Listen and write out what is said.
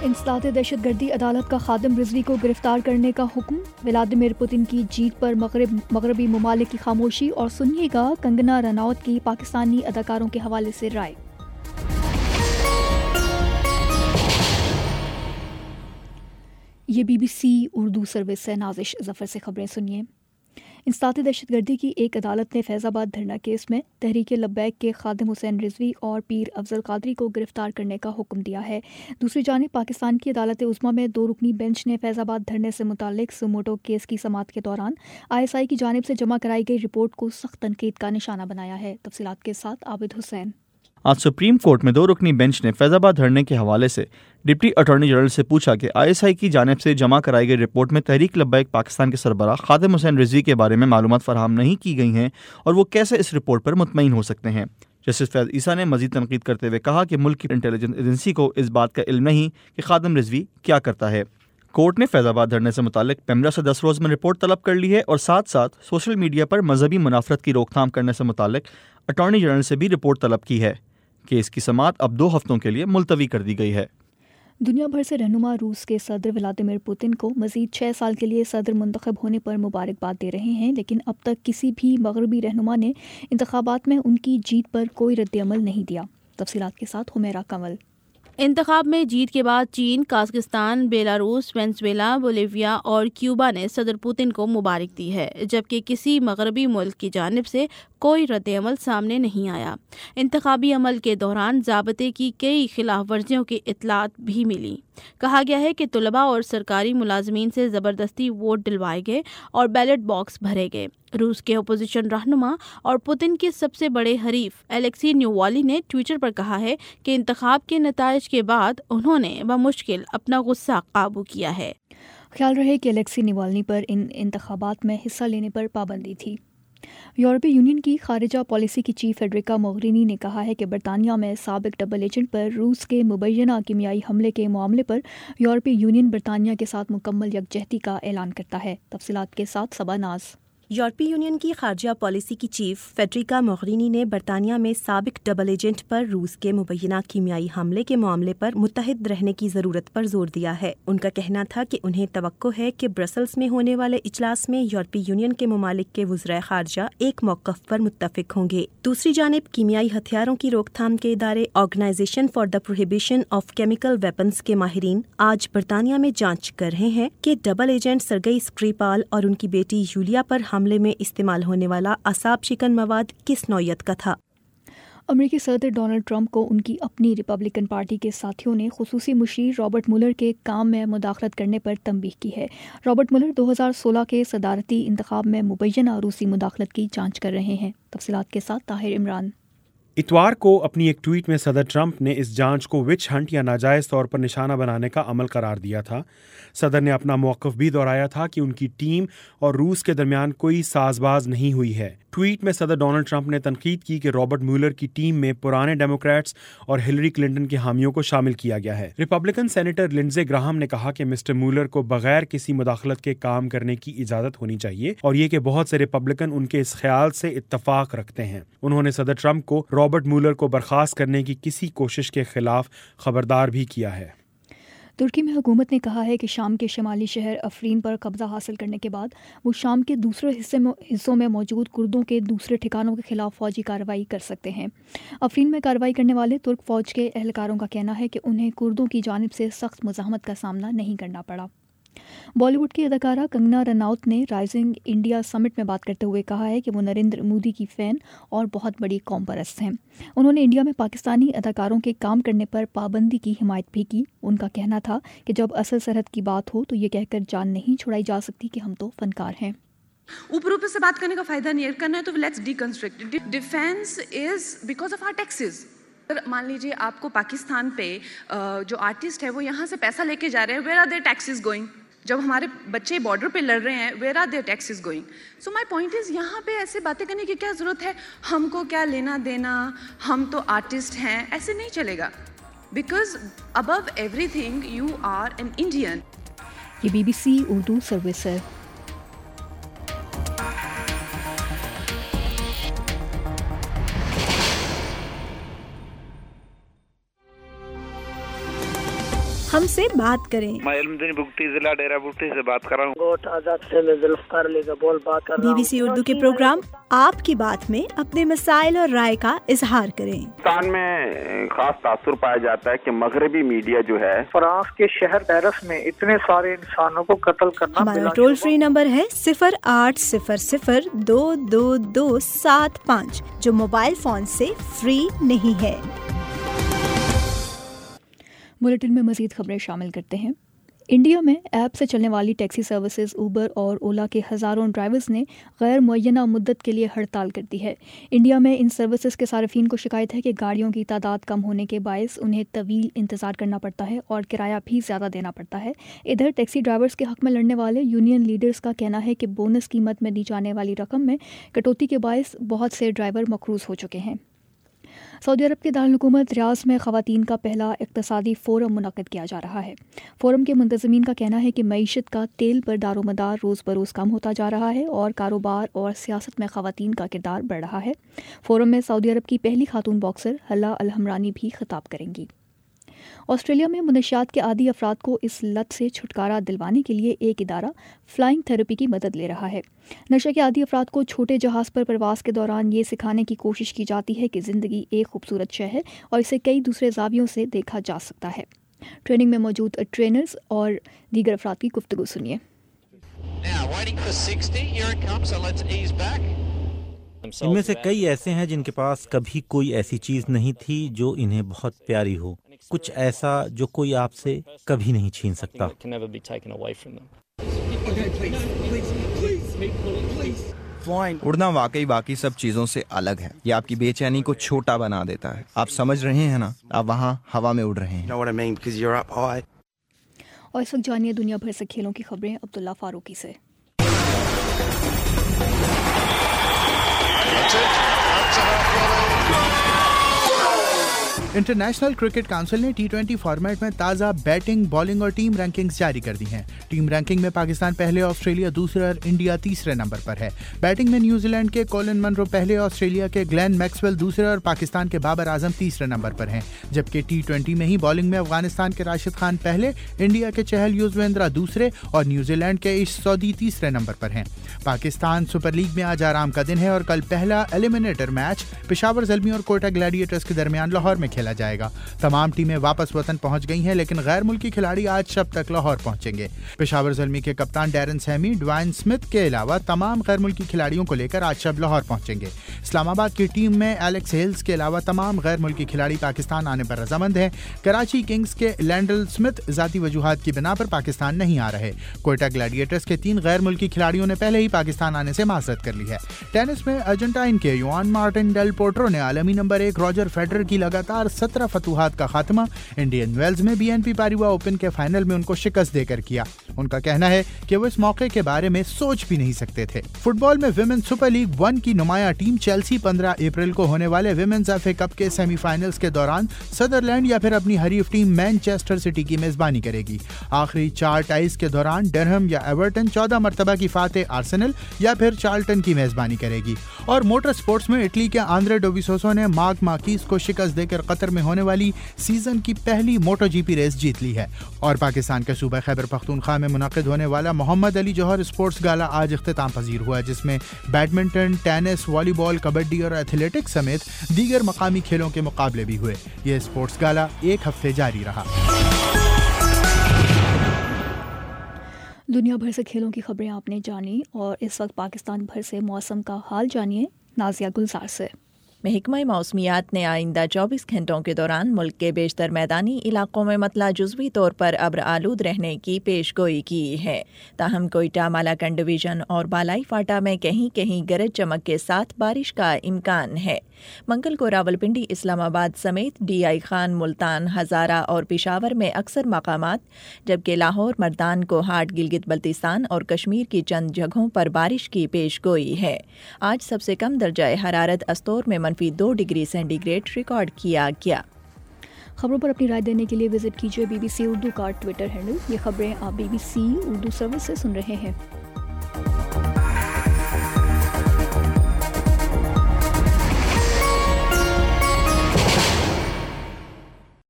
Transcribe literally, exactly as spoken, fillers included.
انسداد دہشت گردی عدالت کا خادم رضوی کو گرفتار کرنے کا حکم، ولادیمیر پوتن کی جیت پر مغرب مغربی ممالک کی خاموشی، اور سنیے گا کنگنا رناوت کی پاکستانی اداکاروں کے حوالے سے رائے۔ یہ B B C Urdu service سے نازش ظفر سے خبریں سنیے۔ انسداد دہشت گردی کی ایک عدالت نے فیض آباد دھرنا کیس میں تحریک لبیک کے خادم حسین رضوی اور پیر افضل قادری کو گرفتار کرنے کا حکم دیا ہے۔ دوسری جانب پاکستان کی عدالت عظمیٰ میں دو رکنی بینچ نے فیض آباد دھرنے سے متعلق سموٹو کیس کی سماعت کے دوران آئی ایس آئی کی جانب سے جمع کرائی گئی رپورٹ کو سخت تنقید کا نشانہ بنایا ہے۔ تفصیلات کے ساتھ عابد حسین۔ آج سپریم کورٹ میں دو رکنی بینچ نے فیض آباد دھرنے کے حوالے سے ڈپٹی اٹارنی جنرل سے پوچھا کہ آئی ایس آئی کی جانب سے جمع کرائی گئی رپورٹ میں تحریک لبیک پاکستان کے سربراہ خادم حسین رضوی کے بارے میں معلومات فراہم نہیں کی گئی ہیں اور وہ کیسے اس رپورٹ پر مطمئن ہو سکتے ہیں۔ جسٹس فیض عیسیٰ نے مزید تنقید کرتے ہوئے کہا کہ ملک کی انٹیلیجنس ایجنسی کو اس بات کا علم نہیں کہ خادم رضوی کیا کرتا ہے۔ کورٹ نے فیض آباد دھرنے سے متعلق پیمرا سے دس روز میں رپورٹ طلب کر لی ہے اور ساتھ ساتھ سوشل میڈیا پر مذہبی منافرت کی روک تھام کرنے سے متعلق اٹارنی جنرل سے بھی رپورٹ طلب کی ہے۔ کیس کی سماعت اب دو ہفتوں کے لیے ملتوی کر دی گئی ہے۔ دنیا بھر سے رہنما روس کے صدر ولادیمیر پوتن کو مزید چھ سال کے لیے صدر منتخب ہونے پر مبارکباد دے رہے ہیں، لیکن اب تک کسی بھی مغربی رہنما نے انتخابات میں ان کی جیت پر کوئی رد عمل نہیں دیا۔ تفصیلات کے ساتھ حمیرہ کنول۔ انتخاب میں جیت کے بعد چین، قازقستان، بیلاروس، وینزویلا، بولیویا اور کیوبا نے صدر پوتن کو مبارک دی ہے، جبکہ کسی مغربی ملک کی جانب سے کوئی رد عمل سامنے نہیں آیا۔ انتخابی عمل کے دوران ضابطے کی کئی خلاف ورزیوں کی اطلاعات بھی ملی۔ کہا گیا ہے کہ طلباء اور سرکاری ملازمین سے زبردستی ووٹ ڈلوائے گئے اور بیلٹ باکس بھرے گئے۔ روس کے اپوزیشن رہنما اور پوتن کے سب سے بڑے حریف الیکسی نیووالی نے ٹویٹر پر کہا ہے کہ انتخاب کے نتائج کے بعد انہوں نے بمشکل اپنا غصہ قابو کیا ہے۔ خیال رہے کہ الیکسی نیوالنی پر ان انتخابات میں حصہ لینے پر پابندی تھی۔ یورپی یونین کی خارجہ پالیسی کی چیف فیڈریکا موغرینی نے کہا ہے کہ برطانیہ میں سابق ڈبل ایجنٹ پر روس کے مبینہ کیمیائی حملے کے معاملے پر یورپی یونین برطانیہ کے ساتھ مکمل یکجہتی کا اعلان کرتا ہے۔ تفصیلات کے ساتھ صبا ناز۔ یورپی یونین کی خارجہ پالیسی کی چیف فیڈریکا موغرینی نے برطانیہ میں سابق ڈبل ایجنٹ پر روس کے مبینہ کیمیائی حملے کے معاملے پر متحد رہنے کی ضرورت پر زور دیا ہے۔ ان کا کہنا تھا کہ انہیں توقع ہے کہ برسلز میں ہونے والے اجلاس میں یورپی یونین کے ممالک کے وزرائے خارجہ ایک موقف پر متفق ہوں گے۔ دوسری جانب کیمیائی ہتھیاروں کی روک تھام کے ادارے Organisation for the Prohibition of Chemical Weapons کے ماہرین آج برطانیہ میں جانچ کر رہے ہیں کہ ڈبل ایجنٹ سرگئی سکریپال اور ان کی بیٹی یولیا پر حملے میں استعمال ہونے والا اعصاب شکن مواد کس نوعیت کا تھا۔ امریکی صدر ڈونلڈ ٹرمپ کو ان کی اپنی ریپبلکن پارٹی کے ساتھیوں نے خصوصی مشیر رابرٹ مولر کے کام میں مداخلت کرنے پر تنبیہ کی ہے۔ رابرٹ مولر دو ہزار سولہ کے صدارتی انتخاب میں مبینہ روسی مداخلت کی جانچ کر رہے ہیں۔ تفصیلات کے ساتھ طاہر عمران۔ اتوار کو اپنی ایک ٹویٹ میں صدر ٹرمپ نے اس جانچ کو وچ ہنٹ یا ناجائز طور پر نشانہ بنانے کا عمل قرار دیا تھا۔ صدر نے اپنا موقف بھی دہرایا تھا کہ ان کی ٹیم اور روس کے درمیان کوئی ساز باز نہیں ہوئی ہے۔ ٹویٹ میں صدر ڈونلڈ ٹرمپ نے تنقید کی کہ رابرٹ میولر کی ٹیم میں پرانے ڈیموکریٹس اور ہلری کلنٹن کے حامیوں کو شامل کیا گیا ہے۔ ریپبلکن سینیٹر لنڈزے گراہم نے کہا کہ مسٹر میولر کو بغیر کسی مداخلت کے کام کرنے کی اجازت ہونی چاہیے اور یہ کہ بہت سے ریپبلکن ان کے اس خیال سے اتفاق رکھتے ہیں۔ انہوں نے صدر ٹرمپ کو رابرٹ میولر کو برخاست کرنے کی کسی کوشش کے خلاف خبردار بھی کیا ہے۔ ترکی میں حکومت نے کہا ہے کہ شام کے شمالی شہر افرین پر قبضہ حاصل کرنے کے بعد وہ شام کے دوسرے حصے میں حصوں میں موجود کردوں کے دوسرے ٹھکانوں کے خلاف فوجی کارروائی کر سکتے ہیں۔ افرین میں کارروائی کرنے والے ترک فوج کے اہلکاروں کا کہنا ہے کہ انہیں کردوں کی جانب سے سخت مزاحمت کا سامنا نہیں کرنا پڑا۔ بالی ووڈ کی اداکارہ کنگنا رناوت نے رائزنگ انڈیا سمٹ میں بات کرتے ہوئے کہا ہے کہ وہ نریندر مودی کی فین اور بہت بڑی قوم پرست ہیں۔ انہوں نے انڈیا میں پاکستانی اداکاروں کے کام کرنے پر پابندی کی حمایت بھی کی۔ ان کا کہنا تھا کہ جب اصل سرحد کی بات ہو تو یہ کہہ کر جان نہیں چھڑائی جا سکتی کہ ہم تو فنکار ہیں۔ اوپر اوپر سے بات کرنے کا فائدہ نہیں ہے، کرنا ہے تو let's deconstruct. Defence is because of our taxes. مان لیجیے آپ کو پاکستان پہ جو آرٹسٹ ہے وہ یہاں سے پیسہ لے کے جا رہے ہیں، where are their taxes going? جب ہمارے بچے بارڈر پہ لڑ رہے ہیں، where are their taxes going? So my point is یہاں پہ ایسے باتیں کرنے کی کیا ضرورت ہے، ہم کو کیا لینا دینا، ہم تو آرٹسٹ ہیں، ایسے نہیں چلے گا۔ Because above everything you are an Indian. یہ B B C Urdu service ہے۔ ہم سے بات کریں۔ میں علم دین بگٹی ضلع ڈیرہ بگٹی سے بات کر رہا ہوں۔ گوٹ آزاد سے میں ذوالفقار علی کا بول بات کر رہا بی ہوں۔ بی سی اردو کے پروگرام آپ کی بات میں اپنے مسائل اور رائے کا اظہار کریں۔ پاکستان میں خاص تاثر پایا جاتا ہے کہ مغربی میڈیا جو ہے فرانس کے شہر پیرس میں اتنے سارے انسانوں کو قتل کرنا، ہمارا ٹول فری نمبر ہے صفر آٹھ صفر صفر دو دو دو سات پانچ، جو موبائل فون سے فری نہیں ہے۔ بلیٹن میں مزید خبریں شامل کرتے ہیں۔ انڈیا میں ایپ سے چلنے والی ٹیکسی سروسز اوبر اور اولا کے ہزاروں ڈرائیورز نے غیر معینہ مدت کے لیے ہڑتال کر دی ہے۔ انڈیا میں ان سروسز کے صارفین کو شکایت ہے کہ گاڑیوں کی تعداد کم ہونے کے باعث انہیں طویل انتظار کرنا پڑتا ہے اور کرایہ بھی زیادہ دینا پڑتا ہے۔ ادھر ٹیکسی ڈرائیورز کے حق میں لڑنے والے یونین لیڈرز کا کہنا ہے کہ بونس قیمت میں دی جانے والی رقم میں کٹوتی کے باعث بہت سے ڈرائیور مقروض ہو چکے ہیں۔ سعودی عرب کے دارالحکومت ریاض میں خواتین کا پہلا اقتصادی فورم منعقد کیا جا رہا ہے۔ فورم کے منتظمین کا کہنا ہے کہ معیشت کا تیل پر دار و مدار روز بروز کم ہوتا جا رہا ہے اور کاروبار اور سیاست میں خواتین کا کردار بڑھ رہا ہے۔ فورم میں سعودی عرب کی پہلی خاتون باکسر حلا الحمرانی بھی خطاب کریں گی۔ آسٹریلیا میں منشیات کے عادی افراد کو اس لت سے چھٹکارا دلوانے کے لیے ایک ادارہ فلائنگ تھراپی کی مدد لے رہا ہے۔ نشے کے عادی افراد کو چھوٹے جہاز پر پرواز کے دوران یہ سکھانے کی کوشش کی جاتی ہے کہ زندگی ایک خوبصورت شے ہے اور اسے کئی دوسرے زاویوں سے دیکھا جا سکتا ہے۔ ٹریننگ میں موجود ٹرینرز اور دیگر افراد کی گفتگو سنیے۔ ان میں سے کئی ایسے ہیں جن کے پاس کبھی کوئی ایسی چیز نہیں تھی جو انہیں بہت پیاری ہو، کچھ ایسا جو کوئی آپ سے کبھی نہیں چھین سکتا۔ اڑنا واقعی باقی سب چیزوں سے الگ ہے۔ یہ آپ کی بے چینی کو چھوٹا بنا دیتا ہے۔ آپ سمجھ رہے ہیں نا، آپ وہاں ہوا میں اڑ رہے ہیں۔ اور اس وقت جانیے دنیا بھر سے کھیلوں کی خبریں عبداللہ فاروقی سے۔ انٹرنیشنل کرکٹ کونسل نے ٹی ٹوینٹی فارمیٹ میں تازہ بیٹنگ، بالنگ اور ٹیم رینکنگز جاری کر دی ہیں۔ ٹیم رینکنگ میں پاکستان پہلے، آسٹریلیا دوسرے اور انڈیا تیسرے نمبر پر ہے۔ بیٹنگ میں نیوزی لینڈ کے کولن منرو پہلے، آسٹریلیا کے گلین میکسویل دوسرے اور پاکستان کے بابر اعظم تیسرے نمبر پر ہیں، جبکہ ٹی ٹوینٹی میں ہی بالنگ میں افغانستان کے راشد خان پہلے، انڈیا کے چہل یوزویندرا دوسرے اور نیوزی لینڈ کے عش سعودی تیسرے نمبر پر ہیں۔ پاکستان سپر لیگ میں آج آرام کا دن ہے اور کل پہلا ایلیمنیٹر میچ پشاور زلمی اور کوئٹہ گلیڈیٹرز کے درمیان لاہور میں کھیلا جائے گا۔ تمام ٹیمیں واپس وطن پہنچ گئی ہیں، لیکن غیر ملکی کھلاڑی آج شب تک لاہور پہنچیں گے۔ پشاور زلمی کے کپتان ڈیرن سیمی، ڈوائن سمتھ کے علاوہ تمام غیر ملکی کھلاڑیوں کو لے کر آج شب لاہور پہنچیں گے۔ اسلام آباد کی ٹیم میں ایلیکس ہیلز کے علاوہ تمام غیر ملکی کھلاڑی پاکستان آنے پر رضامند ہیں۔ کراچی کنگز کے لینڈل سمتھ ذاتی وجوہات کی بنا پر پاکستان نہیں آ رہے۔ کوئٹہ گلیڈیٹرز کے تین غیر ملکی کھلاڑیوں نے پہلے ہی پاکستان آنے سے معذرت کر لی ہے۔ ٹینس میں ارجنٹائن کے یوان مارٹن ڈیل پوٹرو نے عالمی نمبر ایک راجر فیڈرر کی لگاتار سترہ فتوحات کا خاتمہ انڈین ویلز میں B N P Paribas Open کے فائنل میں ان کو شکست دے کر کیا۔ ان کا کہنا ہے کہ وہ اس موقع کے بارے میں سوچ بھی نہیں سکتے تھے۔ فٹ بال میں ویمن سپر لیگ ون کی نمایاں ٹیم چیلسی پندرہ اپریل کو ہونے والے ویمنز ایف اے کپ کے سیمی فائنلز کے دوران سدرلینڈ یا پھر اپنی حریف ٹیم مینچیسٹر سٹی کی میزبانی کرے گی۔ آخری چار ٹائز کے دوران ڈرہم یا ایورٹن چودہ مرتبہ کی فاتح آرسنل یا پھر چارلٹن کی میزبانی کرے گی۔ اور موٹر سپورٹس میں اٹلی کے آندرے ڈوویسوسو نے مارک مارکیز کو شکست دے کر قطر میں ہونے والی سیزن کی پہلی موٹو جی پی ریس جیت لی ہے۔ اور پاکستان کے صوبہ خیبر پختونخوا میں منعقد ہونے والا محمد علی جوہر اسپورٹس گالا آج اختتام پذیر ہوا، جس میں بیڈمنٹن، ٹینس، والی بال، کبڈی اور ایتھلیٹکس سمیت دیگر مقامی کھیلوں کے مقابلے بھی ہوئے۔ یہ اسپورٹس گالا ایک ہفتے جاری رہا۔ دنیا بھر سے کھیلوں کی خبریں آپ نے جانی، اور اس وقت پاکستان بھر سے موسم کا حال جانیے نازیہ گلزار سے۔ محکمہ موسمیات نے آئندہ چوبیس گھنٹوں کے دوران ملک کے بیشتر میدانی علاقوں میں مطلع جزوی طور پر ابر آلود رہنے کی پیش گوئی کی ہے، تاہم کوئٹہ، مالاکنڈ ڈویژن اور بالائی فاٹا میں کہیں کہیں گرج چمک کے ساتھ بارش کا امکان ہے۔ منگل کو راولپنڈی، اسلام آباد سمیت ڈی آئی خان، ملتان، ہزارہ اور پشاور میں اکثر مقامات، جبکہ لاہور، مردان، کوہاٹ، گلگت بلتستان اور کشمیر کی چند جگہوں پر بارش کی پیش گوئی ہے۔ آج سب سے کم درجہ حرارت استور میں منفی دو ڈگری سینٹی گریڈ ریکارڈ کیا گیا۔ خبروں پر اپنی رائے دینے کے لیے وزٹ کیجیے بی بی سی اردو کا ٹویٹر ہینڈل۔ یہ خبریں آپ B B C Urdu service سے سن رہے ہیں۔